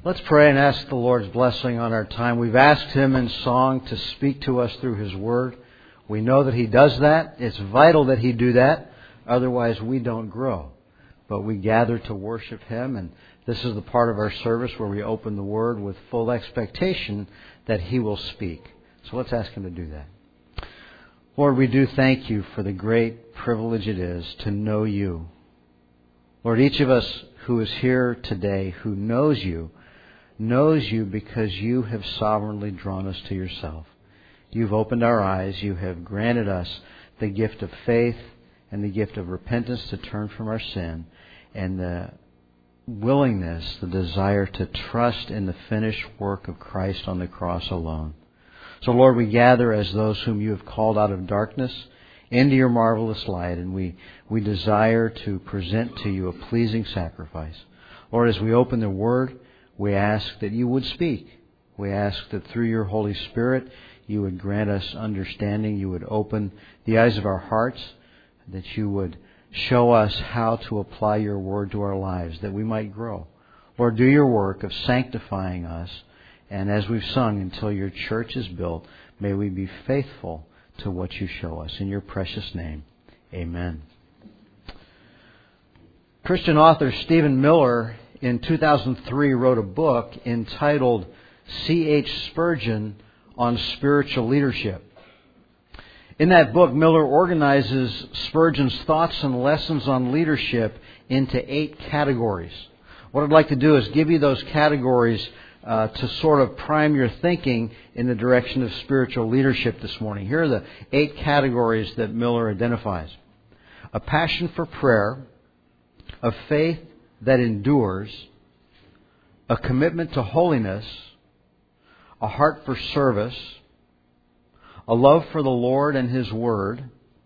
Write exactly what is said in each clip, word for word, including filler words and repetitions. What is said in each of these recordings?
Let's pray and ask the Lord's blessing on our time. We've asked Him in song to speak to us through His Word. We know that He does that. It's vital that He do that. Otherwise, we don't grow. But we gather to worship Him, and this is the part of our service where we open the Word with full expectation that He will speak. So let's ask Him to do that. Lord, we do thank You for the great privilege it is to know You. Lord, each of us who is here today who knows You, knows You because You have sovereignly drawn us to Yourself. You've opened our eyes. You have granted us the gift of faith and the gift of repentance to turn from our sin, and the willingness, the desire to trust in the finished work of Christ on the cross alone. So, Lord, we gather as those whom You have called out of darkness into Your marvelous light, and we, we desire to present to You a pleasing sacrifice. Lord, as we open the Word, we ask that You would speak. We ask that through Your Holy Spirit, You would grant us understanding. You would open the eyes of our hearts, that You would show us how to apply Your Word to our lives, that we might grow. Lord, do Your work of sanctifying us. And as we've sung, until Your church is built, may we be faithful to what You show us. In Your precious name, amen. Christian author Stephen Miller in two thousand three wrote a book entitled C H Spurgeon on Spiritual Leadership. In that book, Miller organizes Spurgeon's thoughts and lessons on leadership into eight categories. What I'd like to do is give you those categories uh, to sort of prime your thinking in the direction of spiritual leadership this morning. Here are the eight categories that Miller identifies. A passion for prayer, a faith that endures, a commitment to holiness, a heart for service, a love for the Lord and His Word,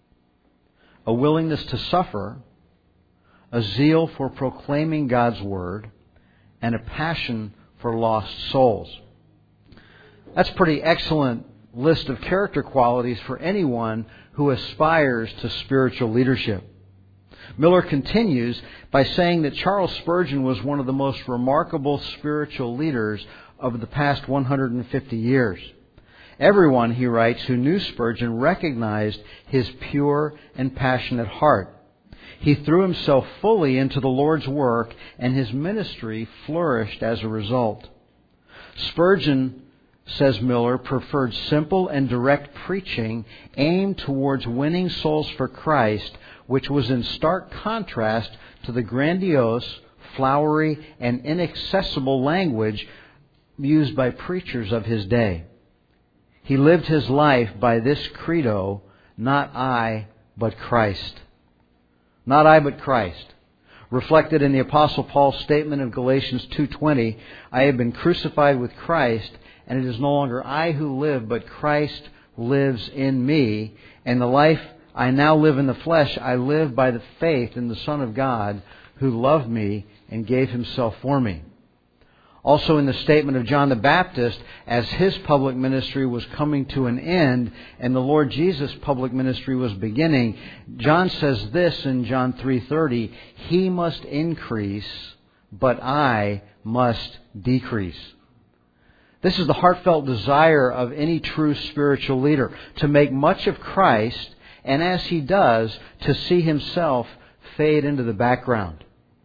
a willingness to suffer, a zeal for proclaiming God's Word, and a passion for lost souls. That's a pretty excellent list of character qualities for anyone who aspires to spiritual leadership. Miller continues by saying that Charles Spurgeon was one of the most remarkable spiritual leaders of the past one hundred fifty years. Everyone, he writes, who knew Spurgeon recognized his pure and passionate heart. He threw himself fully into the Lord's work, and his ministry flourished as a result. Spurgeon, says Miller, preferred simple and direct preaching aimed towards winning souls for Christ, which was in stark contrast to the grandiose, flowery, and inaccessible language used by preachers of his day. He lived his life by this credo, not I, but Christ. Not I, but Christ. Reflected in the Apostle Paul's statement of Galatians two twenty, I have been crucified with Christ, and it is no longer I who live, but Christ lives in me. And the life I now live in the flesh, I live by the faith in the Son of God, who loved me and gave Himself for me. Also in the statement of John the Baptist, as his public ministry was coming to an end and the Lord Jesus' public ministry was beginning, John says this in John three thirty, He must increase, but I must decrease. This is the heartfelt desire of any true spiritual leader, to make much of Christ, and as he does, to see himself fade into the background.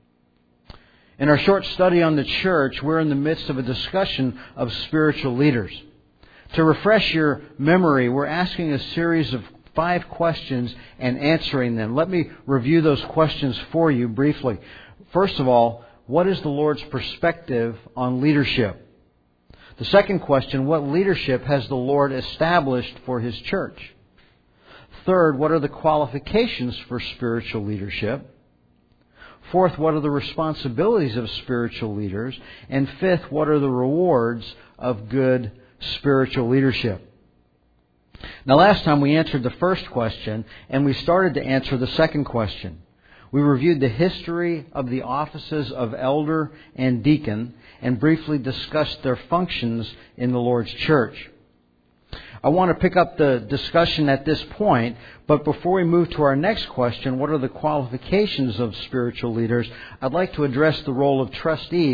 In our short study on the church, we're in the midst of a discussion of spiritual leaders. To refresh your memory, we're asking a series of five questions and answering them. Let me review those questions for you briefly. First of all, what is the Lord's perspective on leadership? The second question, what leadership has the Lord established for His church? Third, what are the qualifications for spiritual leadership? Fourth, what are the responsibilities of spiritual leaders? And fifth, what are the rewards of good spiritual leadership? Now, last time we answered the first question, and we started to answer the second question. We reviewed the history of the offices of elder and deacon and briefly discussed their functions in the Lord's church. I want to pick up the discussion at this point, but before we move to our next question, what are the qualifications of spiritual leaders? I'd like to address the role of trustees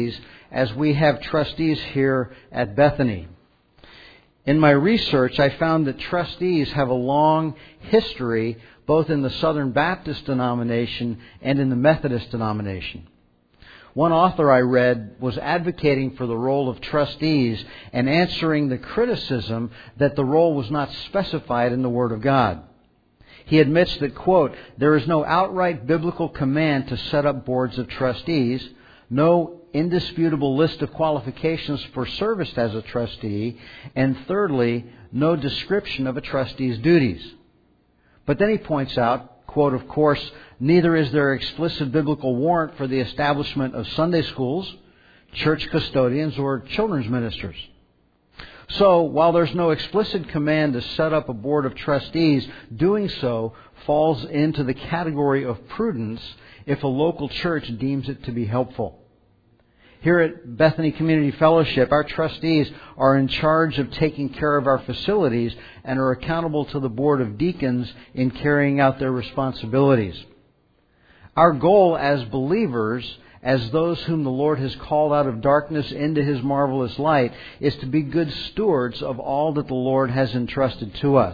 as we have trustees here at Bethany. In my research, I found that trustees have a long history both in the Southern Baptist denomination and in the Methodist denomination. One author I read was advocating for the role of trustees and answering the criticism that the role was not specified in the Word of God. He admits that, quote, there is no outright biblical command to set up boards of trustees, no indisputable list of qualifications for service as a trustee, and thirdly, no description of a trustee's duties. But then he points out, quote, of course, neither is there explicit biblical warrant for the establishment of Sunday schools, church custodians, or children's ministers. So, while there's no explicit command to set up a board of trustees, doing so falls into the category of prudence if a local church deems it to be helpful. Here at Bethany Community Fellowship, our trustees are in charge of taking care of our facilities and are accountable to the Board of Deacons in carrying out their responsibilities. Our goal as believers, as those whom the Lord has called out of darkness into His marvelous light, is to be good stewards of all that the Lord has entrusted to us.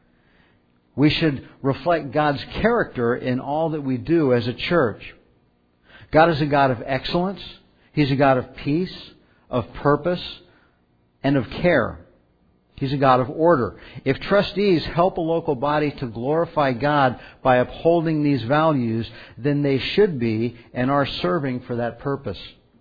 We should reflect God's character in all that we do as a church. God is a God of excellence. He's a God of peace, of purpose, and of care. He's a God of order. If trustees help a local body to glorify God by upholding these values, then they should be and are serving for that purpose.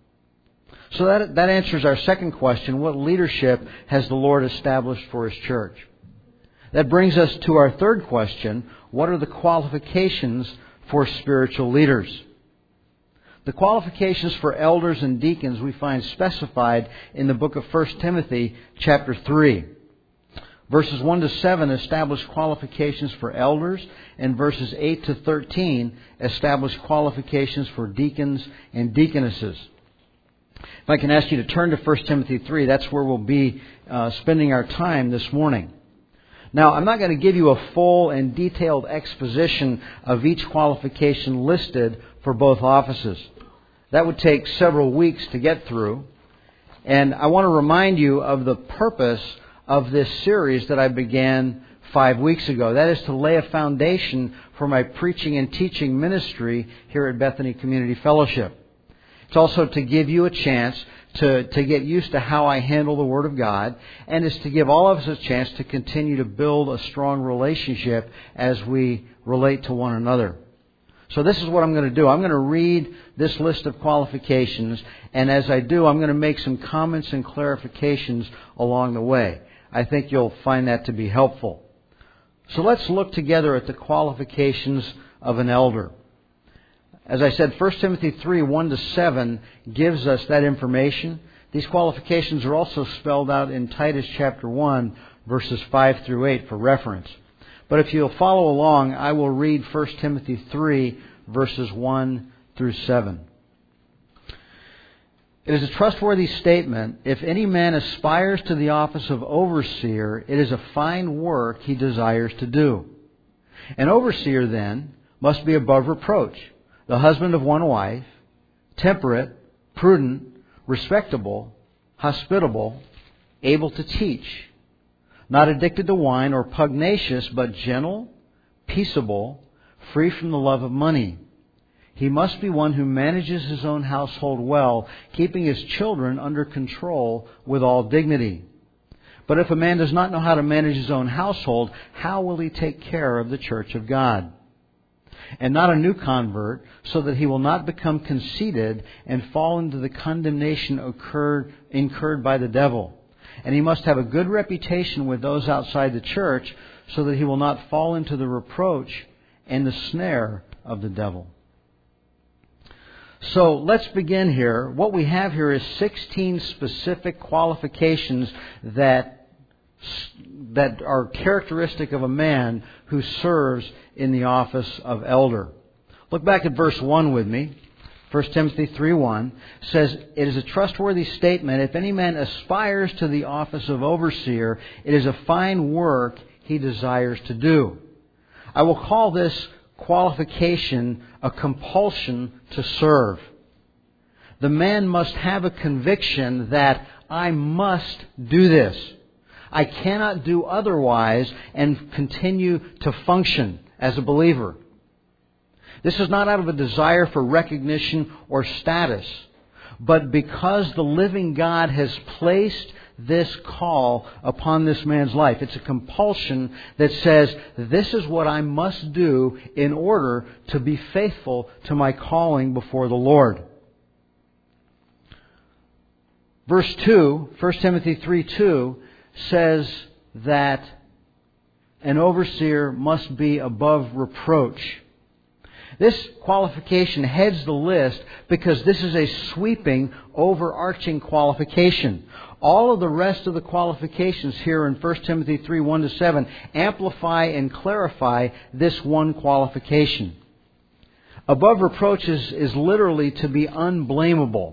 So that, that answers our second question. What leadership has the Lord established for His church? That brings us to our third question. What are the qualifications for spiritual leaders? The qualifications for elders and deacons we find specified in the book of First Timothy chapter three. Verses one to seven establish qualifications for elders, and verses eight to thirteen establish qualifications for deacons and deaconesses. If I can ask you to turn to First Timothy three, that's where we'll be uh, spending our time this morning. Now, I'm not going to give you a full and detailed exposition of each qualification listed for both offices. That would take several weeks to get through. And I want to remind you of the purpose of this series that I began five weeks ago. That is to lay a foundation for my preaching and teaching ministry here at Bethany Community Fellowship. It's also to give you a chance to, to get used to how I handle the Word of God, and is to give all of us a chance to continue to build a strong relationship as we relate to one another. So this is what I'm going to do. I'm going to read this list of qualifications, and as I do, I'm going to make some comments and clarifications along the way. I think you'll find that to be helpful. So let's look together at the qualifications of an elder. As I said, First Timothy three, one to seven gives us that information. These qualifications are also spelled out in Titus chapter one, verses five through eight for reference. But if you'll follow along, I will read First Timothy three, verses one through seven. It is a trustworthy statement. If any man aspires to the office of overseer, it is a fine work he desires to do. An overseer, then, must be above reproach, the husband of one wife, temperate, prudent, respectable, hospitable, able to teach, not addicted to wine or pugnacious, but gentle, peaceable, free from the love of money. He must be one who manages his own household well, keeping his children under control with all dignity. But if a man does not know how to manage his own household, how will he take care of the church of God? And not a new convert, so that he will not become conceited and fall into the condemnation occurred, incurred by the devil. And he must have a good reputation with those outside the church, so that he will not fall into the reproach and the snare of the devil. So let's begin here. What we have here is sixteen specific qualifications that that are characteristic of a man who serves in the office of elder. Look back at verse one with me. First Timothy three one says, "It is a trustworthy statement. If any man aspires to the office of overseer, it is a fine work he desires to do." I will call this qualification a compulsion to serve. The man must have a conviction that I must do this. I cannot do otherwise and continue to function as a believer. This is not out of a desire for recognition or status, but because the living God has placed this call upon this man's life. It's a compulsion that says, this is what I must do in order to be faithful to my calling before the Lord. Verse two, First Timothy three two, says that an overseer must be above reproach. This qualification heads the list because this is a sweeping, overarching qualification. All of the rest of the qualifications here in First Timothy three one to seven amplify and clarify this one qualification. Above reproach is, is literally to be unblameable.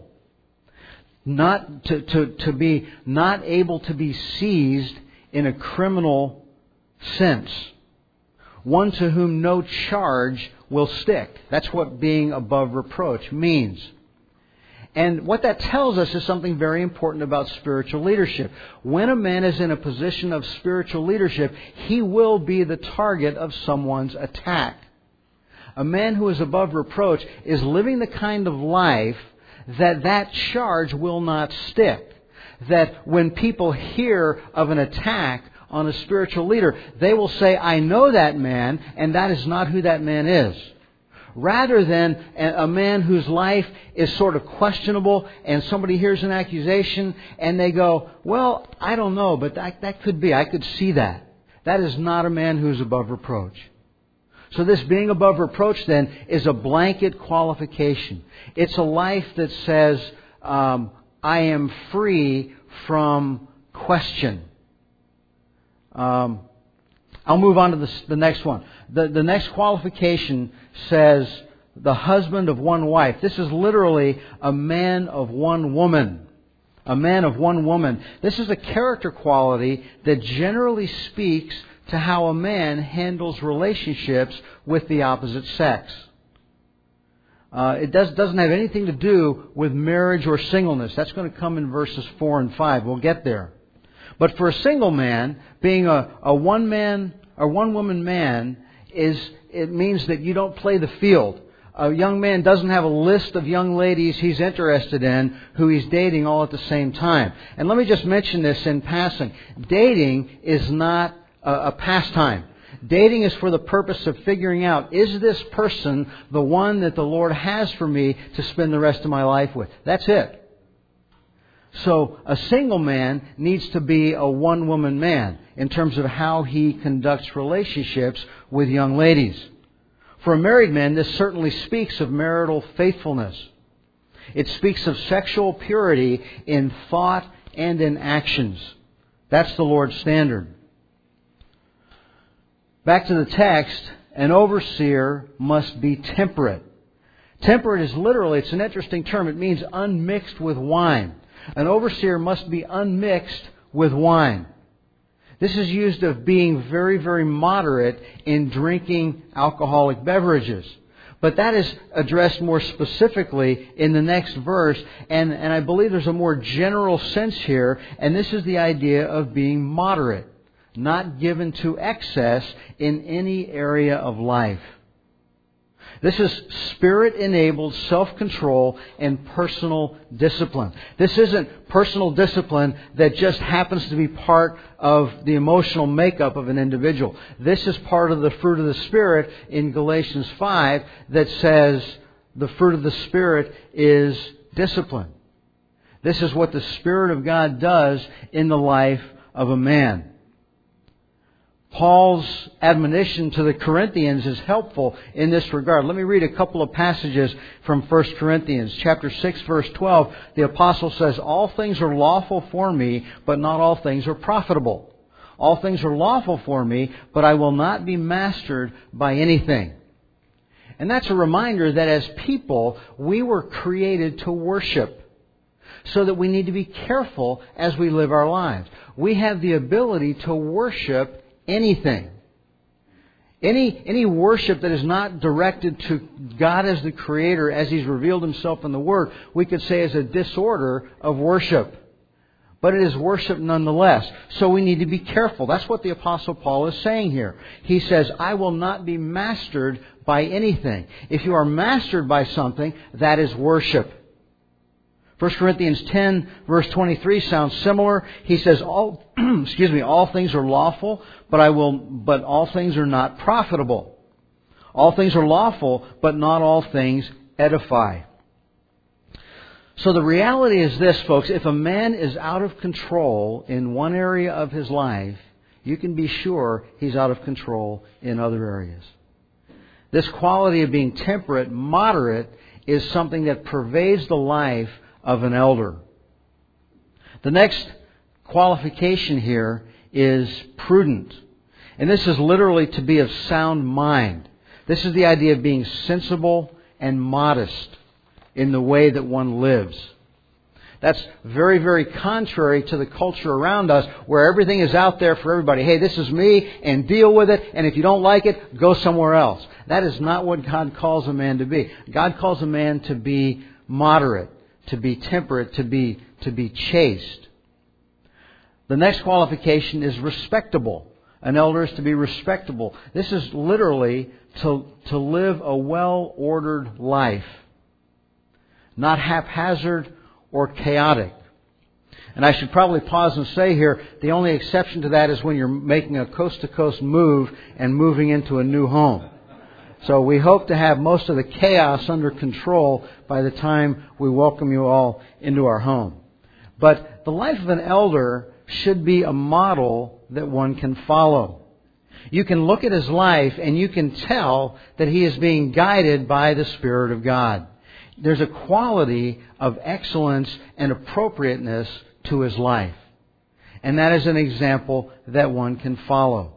Not to, to, to be not able to be seized in a criminal sense. One to whom no charge will stick. That's what being above reproach means. And what that tells us is something very important about spiritual leadership. When a man is in a position of spiritual leadership, he will be the target of someone's attack. A man who is above reproach is living the kind of life that that charge will not stick. That when people hear of an attack on a spiritual leader, they will say, I know that man, and that is not who that man is. Rather than a man whose life is sort of questionable and somebody hears an accusation and they go, well, I don't know, but that, that could be. I could see that. That is not a man who's above reproach. So this being above reproach then is a blanket qualification. It's a life that says, um, I am free from question. Um, I'll move on to the, the next one. The, the next qualification says the husband of one wife. This is literally a man of one woman. A man of one woman. This is a character quality that generally speaks to how a man handles relationships with the opposite sex. Uh, it does, doesn't have anything to do with marriage or singleness. That's going to come in verses four and five. We'll get there. But for a single man, being a, a one man or one woman man, is it means that you don't play the field. A young man doesn't have a list of young ladies he's interested in who he's dating all at the same time. And let me just mention this in passing. Dating is not a, a pastime. Dating is for the purpose of figuring out, is this person the one that the Lord has for me to spend the rest of my life with? That's it. So a single man needs to be a one-woman man in terms of how he conducts relationships with young ladies. For a married man, this certainly speaks of marital faithfulness. It speaks of sexual purity in thought and in actions. That's the Lord's standard. Back to the text, an overseer must be temperate. Temperate is literally, it's an interesting term. It means unmixed with wine. An overseer must be unmixed with wine. This is used of being very, very moderate in drinking alcoholic beverages. But that is addressed more specifically in the next verse. And, and I believe there's a more general sense here. And this is the idea of being moderate. Not given to excess in any area of life. This is Spirit-enabled self-control and personal discipline. This isn't personal discipline that just happens to be part of the emotional makeup of an individual. This is part of the fruit of the Spirit in Galatians five that says the fruit of the Spirit is discipline. This is what the Spirit of God does in the life of a man. Paul's admonition to the Corinthians is helpful in this regard. Let me read a couple of passages from First Corinthians. Chapter six, verse twelve, the apostle says, all things are lawful for me, but not all things are profitable. All things are lawful for me, but I will not be mastered by anything. And that's a reminder that as people, we were created to worship. So that we need to be careful as we live our lives. We have the ability to worship anything. Any, any worship that is not directed to God as the Creator, as He's revealed Himself in the Word, we could say is a disorder of worship. But it is worship nonetheless. So we need to be careful. That's what the Apostle Paul is saying here. He says, I will not be mastered by anything. If you are mastered by something, that is worship. First Corinthians ten, verse twenty-three sounds similar. He says, all, excuse me, all things are lawful, but I will, but all things are not profitable. All things are lawful, but not all things edify. So the reality is this, folks. If a man is out of control in one area of his life, you can be sure he's out of control in other areas. This quality of being temperate, moderate, is something that pervades the life of an elder. The next qualification here is prudent. And this is literally to be of sound mind. This is the idea of being sensible and modest in the way that one lives. That's very, very contrary to the culture around us where everything is out there for everybody. Hey, this is me, and deal with it, and if you don't like it, go somewhere else. That is not what God calls a man to be. God calls a man to be moderate, to be temperate, to be, to be chaste. The next qualification is respectable. An elder is to be respectable. This is literally to, to live a well-ordered life. Not haphazard or chaotic. And I should probably pause and say here, the only exception to that is when you're making a coast-to-coast move and moving into a new home. So we hope to have most of the chaos under control by the time we welcome you all into our home. But the life of an elder should be a model that one can follow. You can look at his life and you can tell that he is being guided by the Spirit of God. There's a quality of excellence and appropriateness to his life. And that is an example that one can follow.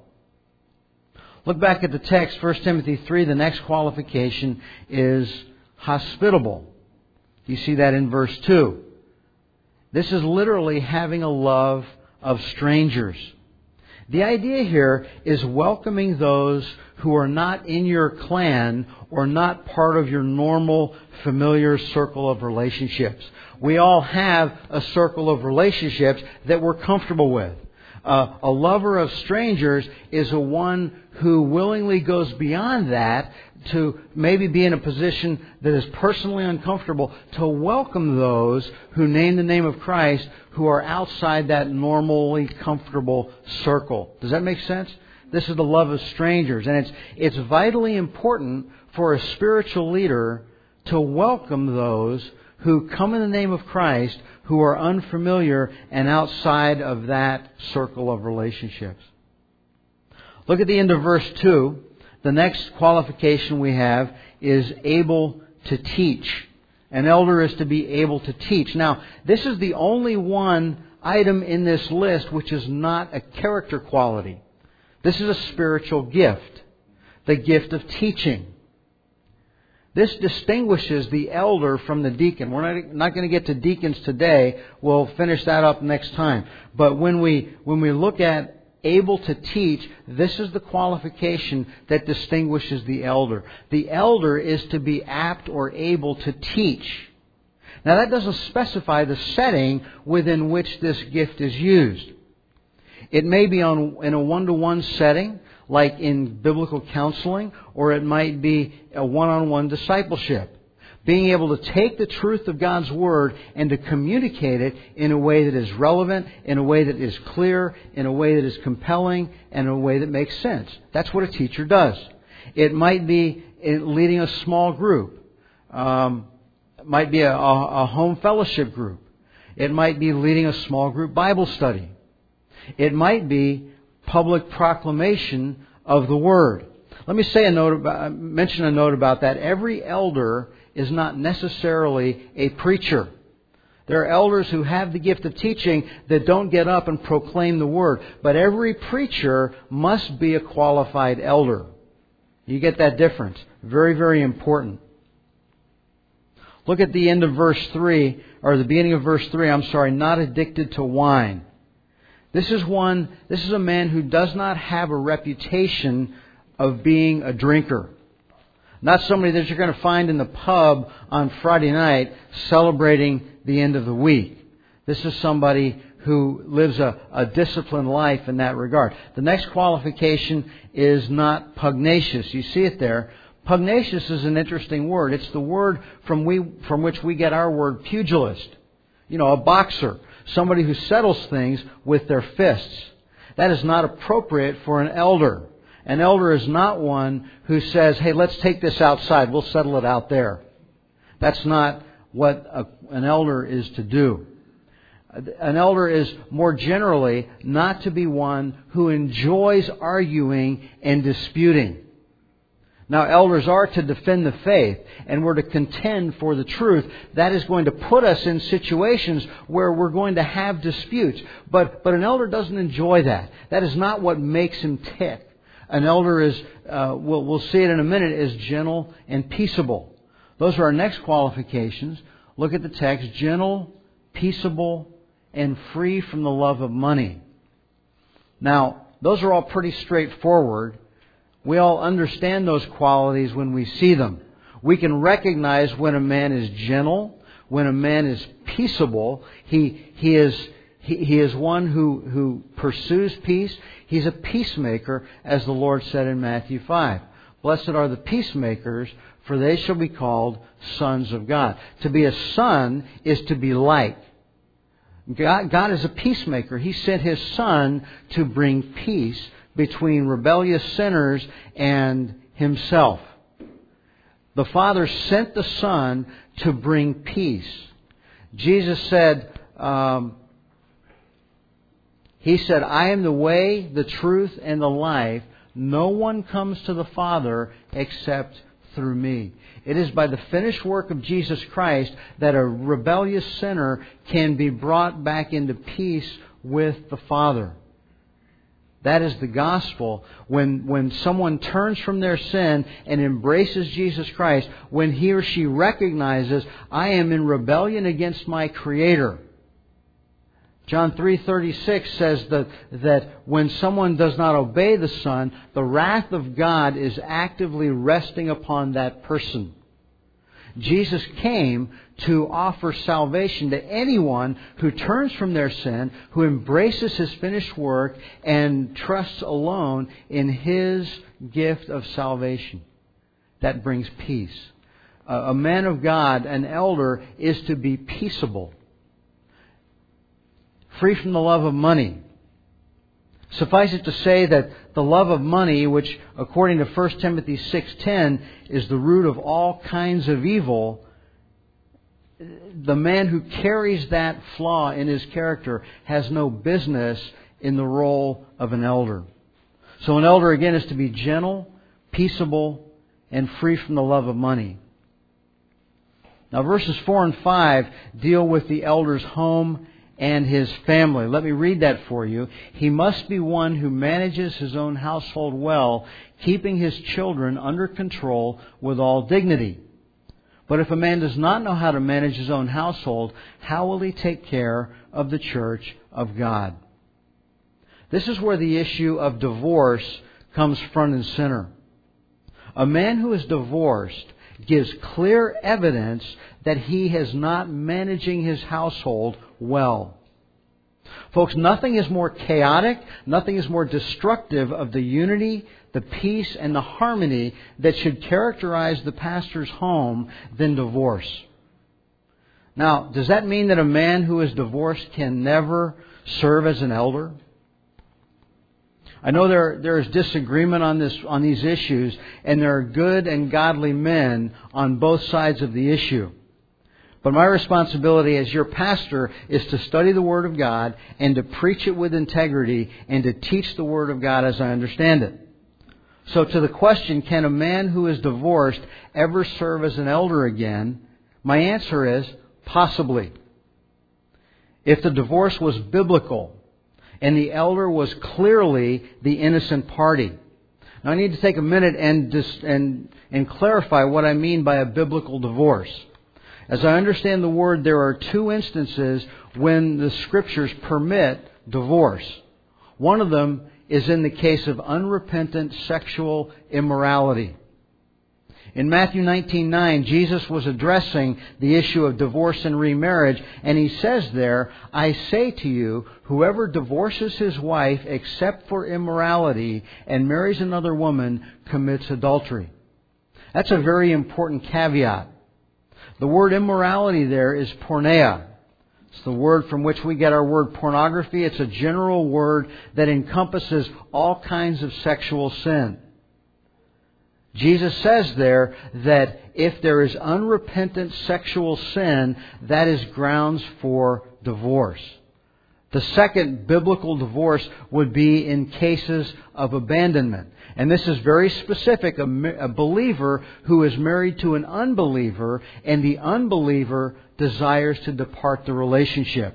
Look back at the text, First Timothy three. The next qualification is hospitable. You see that in verse two. This is literally having a love of strangers. The idea here is welcoming those who are not in your clan or not part of your normal, familiar circle of relationships. We all have a circle of relationships that we're comfortable with. Uh, a lover of strangers is a one who willingly goes beyond that to maybe be in a position that is personally uncomfortable to welcome those who name the name of Christ who are outside that normally comfortable circle. Does that make sense? This is the love of strangers. And it's it's vitally important for a spiritual leader to welcome those who come in the name of Christ who are unfamiliar and outside of that circle of relationships. Look at the end of verse two. The next qualification we have is able to teach. An elder is to be able to teach. Now, this is the only one item in this list which is not a character quality. This is a spiritual gift, the gift of teaching. This distinguishes the elder from the deacon. We're not, not going to get to deacons today. We'll finish that up next time. But when we when we look at able to teach, this is the qualification that distinguishes the elder. The elder is to be apt or able to teach. Now that doesn't specify the setting within which this gift is used. It may be on in a one-to-one setting, like in biblical counseling, or it might be a one-on-one discipleship. Being able to take the truth of God's Word and to communicate it in a way that is relevant, in a way that is clear, in a way that is compelling, and in a way that makes sense. That's what a teacher does. It might be leading a small group. Um, it might be a, a, a home fellowship group. It might be leading a small group Bible study. It might be public proclamation of the Word. Let me say a note about, mention a note about that. Every elder is not necessarily a preacher. There are elders who have the gift of teaching that don't get up and proclaim the Word. But every preacher must be a qualified elder. You get that difference. Very, very important. Look at the end of verse three, or the beginning of verse three, I'm sorry, not addicted to wine. This is one, this is a man who does not have a reputation of being a drinker. Not somebody that you're going to find in the pub on Friday night celebrating the end of the week. This is somebody who lives a, a disciplined life in that regard. The next qualification is not pugnacious. You see it there. Pugnacious is an interesting word. It's the word from we from which we get our word pugilist. You know, a boxer. Somebody who settles things with their fists. That is not appropriate for an elder. An elder is not one who says, hey, let's take this outside. We'll settle it out there. That's not what a, an elder is to do. An elder is more generally not to be one who enjoys arguing and disputing. Now, elders are to defend the faith, and we're to contend for the truth. That is going to put us in situations where we're going to have disputes. But, but an elder doesn't enjoy that. That is not what makes him tick. An elder is, uh, we'll, we'll see it in a minute, is gentle and peaceable. Those are our next qualifications. Look at the text. Gentle, peaceable, and free from the love of money. Now, those are all pretty straightforward. We all understand those qualities when we see them. We can recognize when a man is gentle, when a man is peaceable. He he is he, he is one who, who pursues peace. He's a peacemaker, as the Lord said in Matthew five. Blessed are the peacemakers, for they shall be called sons of God. To be a son is to be like. God, God is a peacemaker. He sent His Son to bring peace between rebellious sinners and Himself. The Father sent the Son to bring peace. Jesus said, um, He said, I am the way, the truth, and the life. No one comes to the Father except through me. It is by the finished work of Jesus Christ that a rebellious sinner can be brought back into peace with the Father. That is the gospel. When, when someone turns from their sin and embraces Jesus Christ, when he or she recognizes, I am in rebellion against my Creator. John three thirty-six says that, that when someone does not obey the Son, the wrath of God is actively resting upon that person. Jesus came to offer salvation to anyone who turns from their sin, who embraces His finished work, and trusts alone in His gift of salvation. That brings peace. A man of God, an elder, is to be peaceable. Free from the love of money. Suffice it to say that the love of money, which according to First Timothy six ten is the root of all kinds of evil, the man who carries that flaw in his character has no business in the role of an elder. So an elder, again, is to be gentle, peaceable, and free from the love of money. Now, verses four and five deal with the elder's home and his family. Let me read that for you. He must be one who manages his own household well, keeping his children under control with all dignity. But if a man does not know how to manage his own household, how will he take care of the church of God? This is where the issue of divorce comes front and center. A man who is divorced gives clear evidence that he is not managing his household well. Folks, nothing is more chaotic, nothing is more destructive of the unity, the peace, and the harmony that should characterize the pastor's home than divorce. Now, does that mean that a man who is divorced can never serve as an elder? I know there there is disagreement on this on these issues, and there are good and godly men on both sides of the issue. But my responsibility as your pastor is to study the Word of God and to preach it with integrity and to teach the Word of God as I understand it. So to the question, can a man who is divorced ever serve as an elder again? My answer is possibly. If the divorce was biblical and the elder was clearly the innocent party. Now I need to take a minute and dis- and and clarify what I mean by a biblical divorce. As I understand the word, there are two instances when the Scriptures permit divorce. One of them is in the case of unrepentant sexual immorality. In Matthew nineteen nine, Jesus was addressing the issue of divorce and remarriage, and He says there, "I say to you, whoever divorces his wife except for immorality and marries another woman commits adultery." That's a very important caveat. The word immorality there is porneia. It's the word from which we get our word pornography. It's a general word that encompasses all kinds of sexual sin. Jesus says there that if there is unrepentant sexual sin, that is grounds for divorce. The second biblical divorce would be in cases of abandonment. And this is very specific, a, a believer who is married to an unbeliever, and the unbeliever desires to depart the relationship.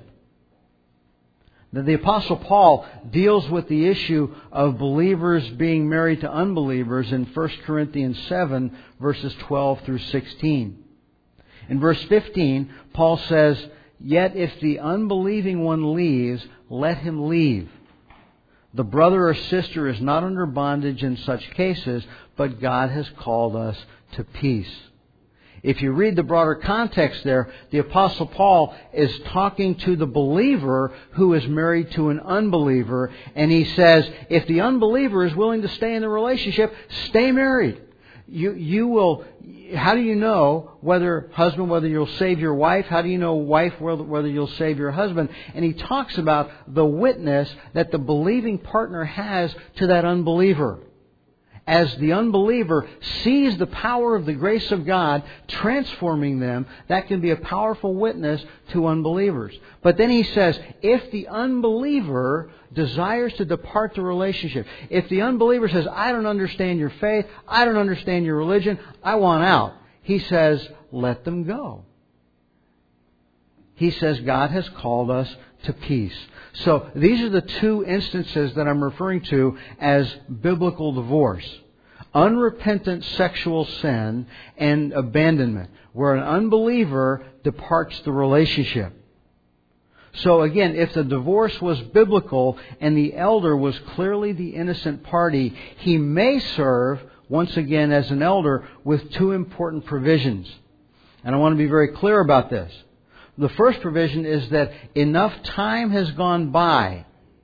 Now, the Apostle Paul deals with the issue of believers being married to unbelievers in First Corinthians seven, verses twelve through sixteen. In verse fifteen, Paul says, "Yet if the unbelieving one leaves, let him leave. The brother or sister is not under bondage in such cases, but God has called us to peace." If you read the broader context there, the Apostle Paul is talking to the believer who is married to an unbeliever, and he says, if the unbeliever is willing to stay in the relationship, stay married. You, you will, how do you know whether, husband, whether you'll save your wife? How do you know, wife, whether, whether you'll save your husband? And he talks about the witness that the believing partner has to that unbeliever. As the unbeliever sees the power of the grace of God transforming them, that can be a powerful witness to unbelievers. But then he says, if the unbeliever desires to depart the relationship, if the unbeliever says, I don't understand your faith, I don't understand your religion, I want out, he says, let them go. He says God has called us to peace. So these are the two instances that I'm referring to as biblical divorce. Unrepentant sexual sin and abandonment, where an unbeliever departs the relationship. So again, if the divorce was biblical and the elder was clearly the innocent party, he may serve, once again as an elder, with two important provisions. And I want to be very clear about this. The first provision is that enough time has gone by.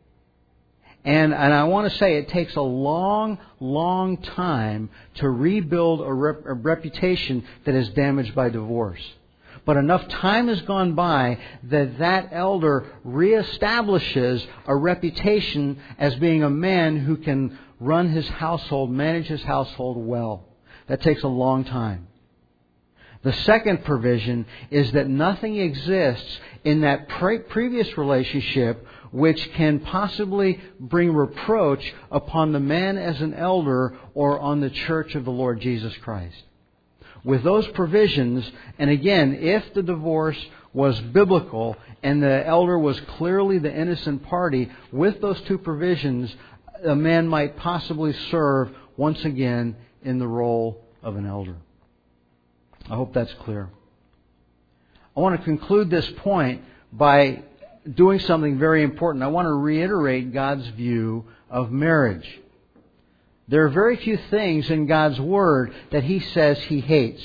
And, and I want to say it takes a long, long time to rebuild a, rep, a reputation that is damaged by divorce. But enough time has gone by that that elder reestablishes a reputation as being a man who can run his household, manage his household well. That takes a long time. The second provision is that nothing exists in that pre- previous relationship which can possibly bring reproach upon the man as an elder or on the church of the Lord Jesus Christ. With those provisions, and again, if the divorce was biblical and the elder was clearly the innocent party, with those two provisions, a man might possibly serve once again in the role of an elder. I hope that's clear. I want to conclude this point by doing something very important. I want to reiterate God's view of marriage. There are very few things in God's Word that He says He hates.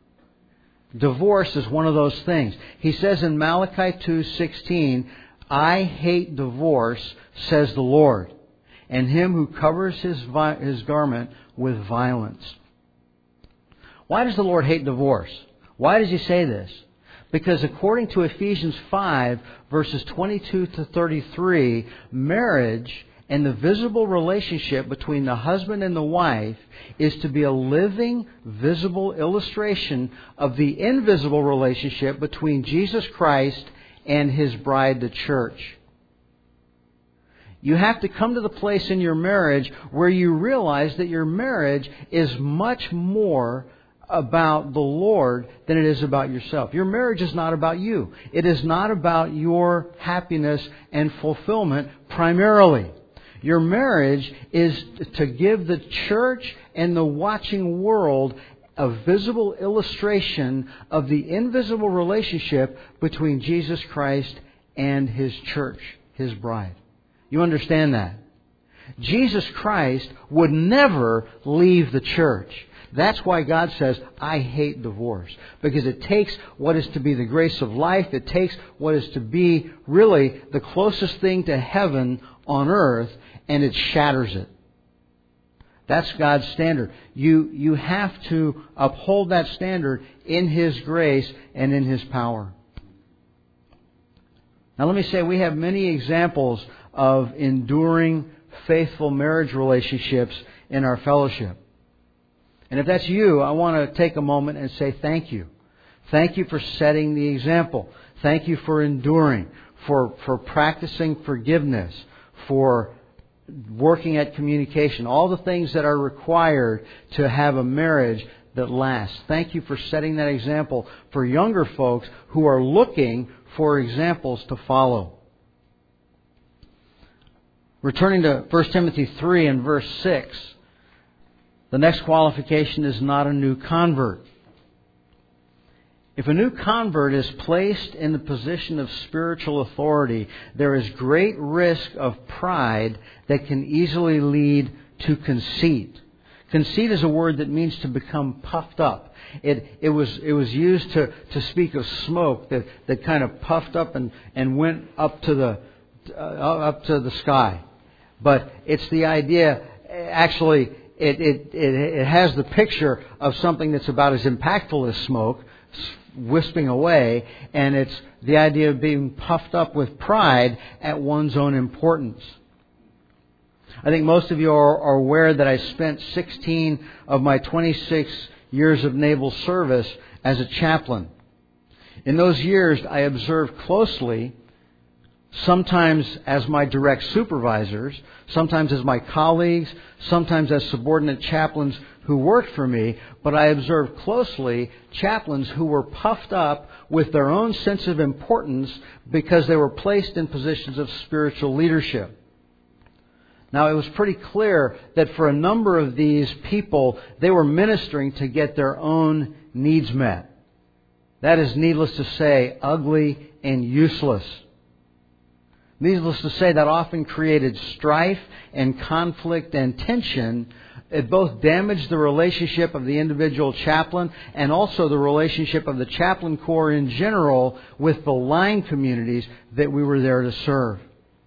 Divorce is one of those things. He says in Malachi two sixteen, I hate divorce, says the Lord, and him who covers his, vi- his garment with violence. Why does the Lord hate divorce? Why does He say this? Because according to Ephesians five, verses twenty-two to thirty-three, marriage and the visible relationship between the husband and the wife is to be a living, visible illustration of the invisible relationship between Jesus Christ and His bride, the church. You have to come to the place in your marriage where you realize that your marriage is much more about the Lord than it is about yourself. Your marriage is not about you. It is not about your happiness and fulfillment primarily. Your marriage is to give the church and the watching world a visible illustration of the invisible relationship between Jesus Christ and His church, His bride. You understand that? Jesus Christ would never leave the church. That's why God says, I hate divorce. Because it takes what is to be the grace of life. It takes what is to be really the closest thing to heaven on earth, and it shatters it. That's God's standard. You, you have to uphold that standard in His grace and in His power. Now let me say, we have many examples of enduring, faithful marriage relationships in our fellowship. And if that's you, I want to take a moment and say thank you. Thank you for setting the example. Thank you for enduring, for, for practicing forgiveness, for working at communication, all the things that are required to have a marriage that lasts. Thank you for setting that example for younger folks who are looking for examples to follow. Returning to First Timothy three and verse six, the next qualification is not a new convert. If a new convert is placed in the position of spiritual authority, there is great risk of pride that can easily lead to conceit. Conceit is a word that means to become puffed up. It, it was, it was used to, to speak of smoke that, that kind of puffed up and, and went up to the, uh, up to the sky. But it's the idea, actually, It, it, it, it has the picture of something that's about as impactful as smoke, wisping away, and it's the idea of being puffed up with pride at one's own importance. I think most of you are, are aware that I spent sixteen of my twenty-six years of naval service as a chaplain. In those years, I observed closely, sometimes as my direct supervisors, sometimes as my colleagues, sometimes as subordinate chaplains who worked for me, but I observed closely chaplains who were puffed up with their own sense of importance because they were placed in positions of spiritual leadership. Now, it was pretty clear that for a number of these people, they were ministering to get their own needs met. That is, needless to say, ugly and useless. Needless to say, that often created strife and conflict and tension. It both damaged the relationship of the individual chaplain and also the relationship of the chaplain corps in general with the line communities that we were there to serve.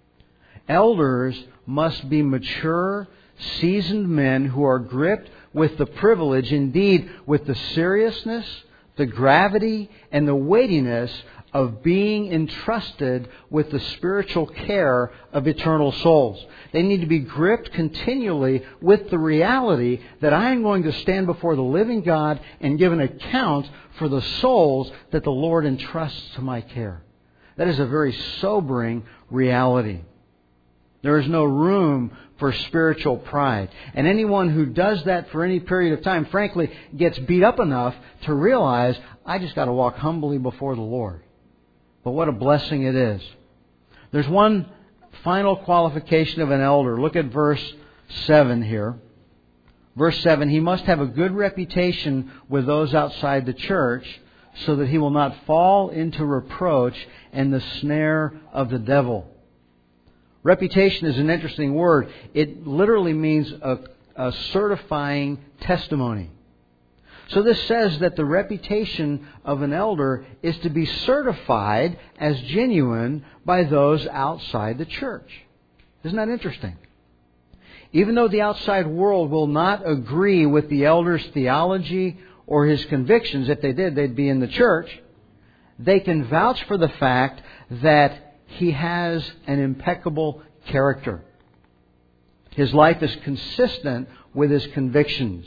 Elders must be mature, seasoned men who are gripped with the privilege, indeed with the seriousness, the gravity, and the weightiness of being entrusted with the spiritual care of eternal souls. They need to be gripped continually with the reality that I am going to stand before the living God and give an account for the souls that the Lord entrusts to my care. That is a very sobering reality. There is no room for spiritual pride. And anyone who does that for any period of time, frankly, gets beat up enough to realize, I just got to walk humbly before the Lord. But what a blessing it is. There's one final qualification of an elder. Look at verse seven here. Verse seven, he must have a good reputation with those outside the church so that he will not fall into reproach and the snare of the devil. Reputation is an interesting word. It literally means a, a certifying testimony. So this says that the reputation of an elder is to be certified as genuine by those outside the church. Isn't that interesting? Even though the outside world will not agree with the elder's theology or his convictions, if they did, they'd be in the church, they can vouch for the fact that he has an impeccable character. His life is consistent with his convictions.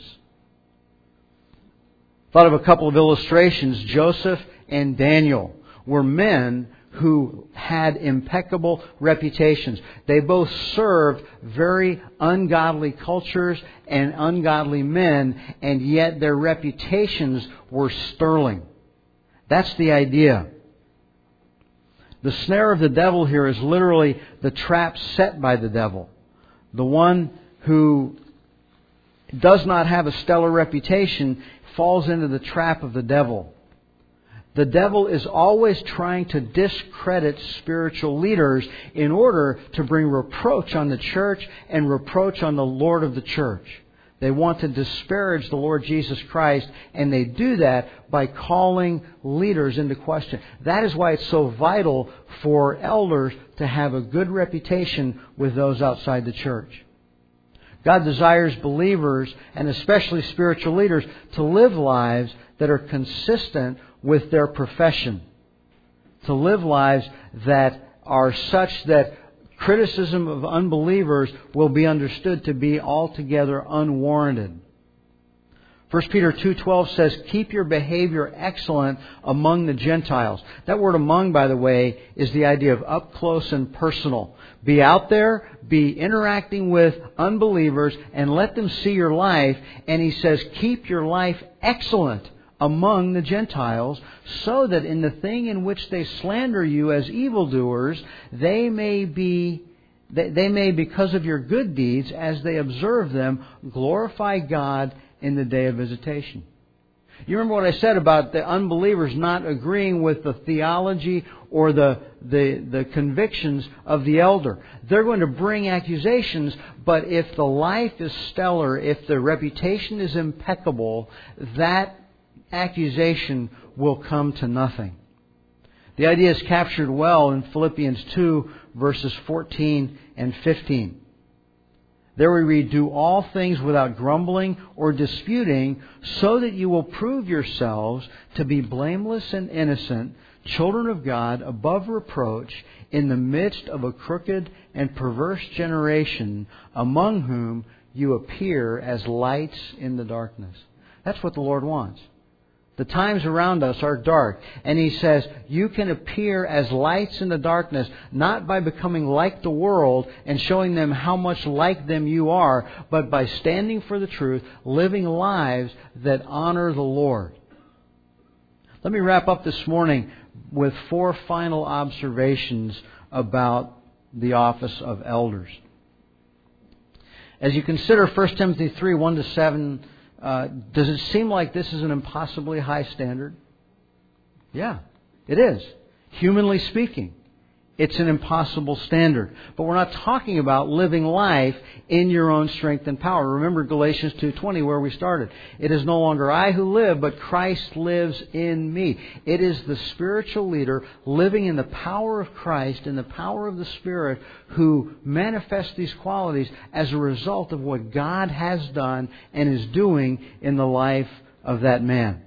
Thought of a couple of illustrations. Joseph and Daniel were men who had impeccable reputations. They both served very ungodly cultures and ungodly men, and yet their reputations were sterling. That's the idea. The snare of the devil here is literally the trap set by the devil. The one who does not have a stellar reputation falls into the trap of the devil. The devil is always trying to discredit spiritual leaders in order to bring reproach on the church and reproach on the Lord of the church. They want to disparage the Lord Jesus Christ, and they do that by calling leaders into question. That is why it's so vital for elders to have a good reputation with those outside the church. God desires believers, and especially spiritual leaders, to live lives that are consistent with their profession. To live lives that are such that criticism of unbelievers will be understood to be altogether unwarranted. First Peter two twelve says, "Keep your behavior excellent among the Gentiles." That word "among," by the way, is the idea of up close and personal. Be out there, be interacting with unbelievers, and let them see your life. And he says, keep your life excellent among the Gentiles, so that in the thing in which they slander you as evildoers, they may be, they, they may, because of your good deeds, as they observe them, glorify God in the day of visitation. You remember what I said about the unbelievers not agreeing with the theology or the, the, the convictions of the elder. They're going to bring accusations, but if the life is stellar, if the reputation is impeccable, that accusation will come to nothing. The idea is captured well in Philippians two, verses fourteen and fifteen. There we read, "Do all things without grumbling or disputing, so that you will prove yourselves to be blameless and innocent, children of God, above reproach, in the midst of a crooked and perverse generation, among whom you appear as lights in the darkness." That's what the Lord wants. The times around us are dark. And He says, you can appear as lights in the darkness, not by becoming like the world and showing them how much like them you are, but by standing for the truth, living lives that honor the Lord. Let me wrap up this morning with four final observations about the office of elders. As you consider First Timothy three, one to seven, Uh, does it seem like this is an impossibly high standard? Yeah, it is. Humanly speaking, it's an impossible standard. But we're not talking about living life in your own strength and power. Remember Galatians two twenty, where we started. It is no longer I who live, but Christ lives in me. It is the spiritual leader living in the power of Christ, in the power of the Spirit, who manifests these qualities as a result of what God has done and is doing in the life of that man.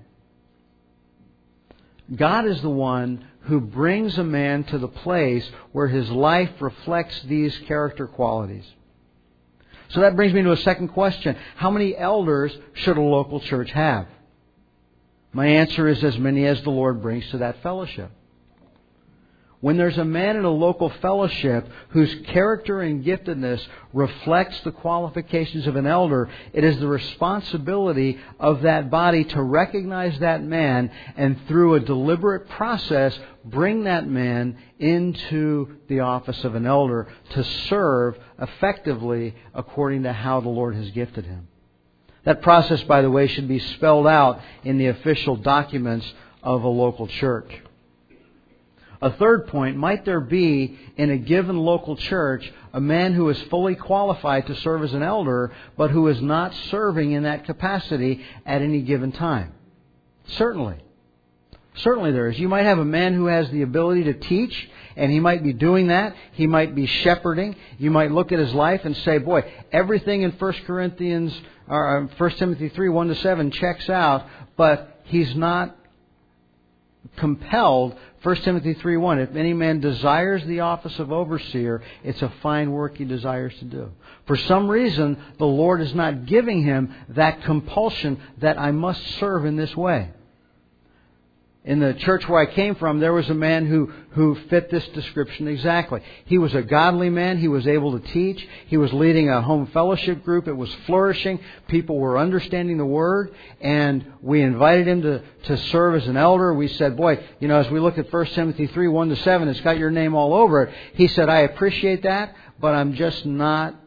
God is the one who brings a man to the place where his life reflects these character qualities. So that brings me to a second question. How many elders should a local church have? My answer is as many as the Lord brings to that fellowship. When there's a man in a local fellowship whose character and giftedness reflects the qualifications of an elder, it is the responsibility of that body to recognize that man and through a deliberate process bring that man into the office of an elder to serve effectively according to how the Lord has gifted him. That process, by the way, should be spelled out in the official documents of a local church. A third point, might there be in a given local church a man who is fully qualified to serve as an elder, but who is not serving in that capacity at any given time? Certainly. Certainly there is. You might have a man who has the ability to teach, and he might be doing that. He might be shepherding. You might look at his life and say, boy, everything in First Corinthians or First Timothy three, one to seven checks out, but he's not compelled. First Timothy three one, if any man desires the office of overseer, it's a fine work he desires to do. For some reason, the Lord is not giving him that compulsion that I must serve in this way. In the church where I came from, there was a man who, who fit this description exactly. He was a godly man. He was able to teach. He was leading a home fellowship group. It was flourishing. People were understanding the Word. And we invited him to, to serve as an elder. We said, boy, you know, as we look at First Timothy three, one to seven, it's got your name all over it. He said, I appreciate that, but I'm just not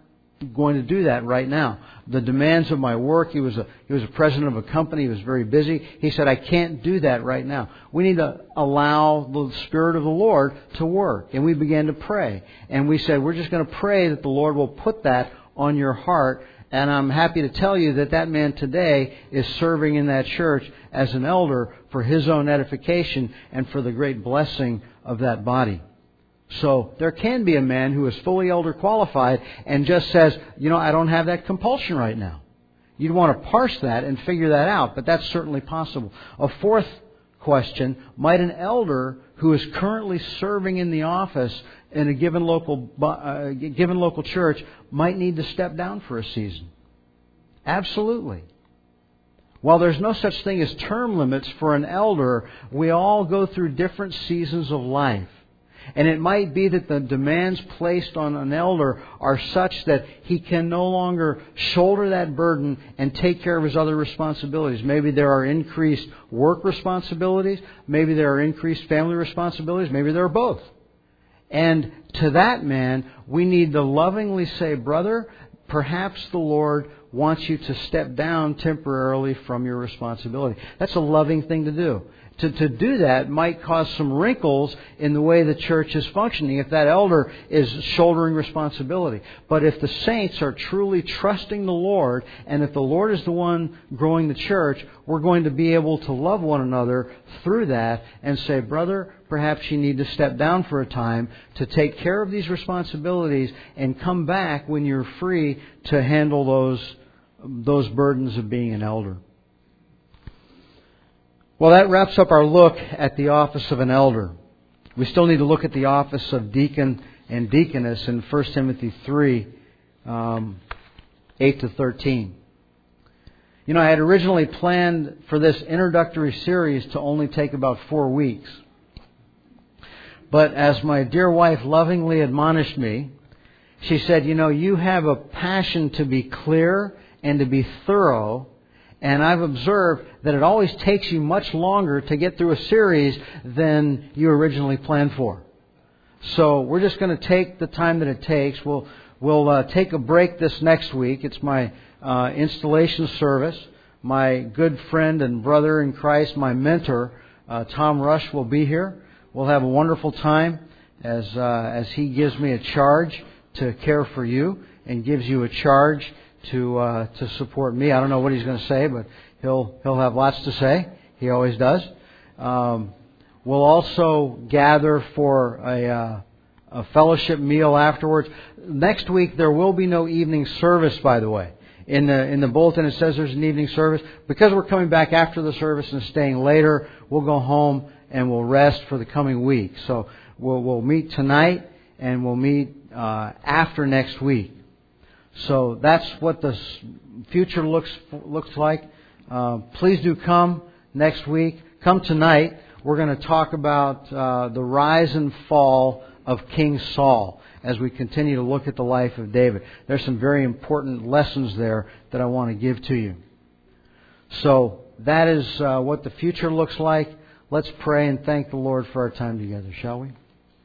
going to do that right now. The demands of my work, he was a he was a president of a company, he was very busy. He said, I can't do that right now. We need to allow the Spirit of the Lord to work. And we began to pray. And we said, we're just going to pray that the Lord will put that on your heart. And I'm happy to tell you that that man today is serving in that church as an elder for his own edification and for the great blessing of that body. So there can be a man who is fully elder qualified and just says, you know, I don't have that compulsion right now. You'd want to parse that and figure that out, but that's certainly possible. A fourth question, might an elder who is currently serving in the office in a given local uh, given local church might need to step down for a season? Absolutely. While there's no such thing as term limits for an elder, we all go through different seasons of life. And it might be that the demands placed on an elder are such that he can no longer shoulder that burden and take care of his other responsibilities. Maybe there are increased work responsibilities. Maybe there are increased family responsibilities. Maybe there are both. And to that man, we need to lovingly say, brother, perhaps the Lord wants you to step down temporarily from your responsibility. That's a loving thing to do. To, to do that might cause some wrinkles in the way the church is functioning if that elder is shouldering responsibility. But if the saints are truly trusting the Lord, and if the Lord is the one growing the church, we're going to be able to love one another through that and say, brother, perhaps you need to step down for a time to take care of these responsibilities and come back when you're free to handle those, those burdens of being an elder. Well, that wraps up our look at the office of an elder. We still need to look at the office of deacon and deaconess in First Timothy three, um, eight to thirteen. You know, I had originally planned for this introductory series to only take about four weeks. But as my dear wife lovingly admonished me, she said, you know, you have a passion to be clear and to be thorough. And I've observed that it always takes you much longer to get through a series than you originally planned for. So we're just going to take the time that it takes. We'll we'll uh, take a break this next week. It's my uh, installation service. My good friend and brother in Christ, my mentor, uh, Tom Rush, will be here. We'll have a wonderful time as uh, as he gives me a charge to care for you and gives you a charge to uh, to support me. I don't know what he's going to say, but he'll he'll have lots to say. He always does. Um, we'll also gather for a, uh, a fellowship meal afterwards. Next week there will be no evening service, by the way. In the in the bulletin it says there's an evening service. Because we're coming back after the service and staying later, we'll go home and we'll rest for the coming week. So we'll we'll meet tonight and we'll meet uh, after next week. So that's what the future looks looks like. Uh, please do come next week. Come tonight. We're going to talk about uh, the rise and fall of King Saul as we continue to look at the life of David. There's some very important lessons there that I want to give to you. So that is uh, what the future looks like. Let's pray and thank the Lord for our time together, shall we?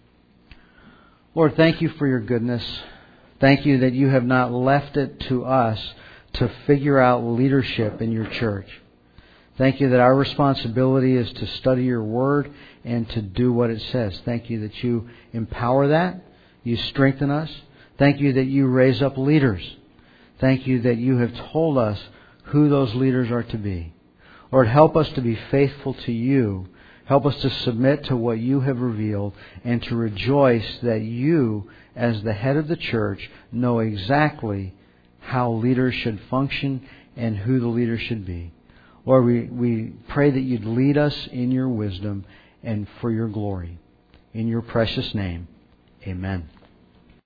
Lord, thank you for your goodness. Thank you that you have not left it to us to figure out leadership in your church. Thank you that our responsibility is to study your word and to do what it says. Thank you that you empower that. You strengthen us. Thank you that you raise up leaders. Thank you that you have told us who those leaders are to be. Lord, help us to be faithful to you. Help us to submit to what you have revealed and to rejoice that you, as the head of the church, know exactly how leaders should function and who the leaders should be. Lord, we, we pray that you'd lead us in your wisdom and for your glory. In your precious name, amen.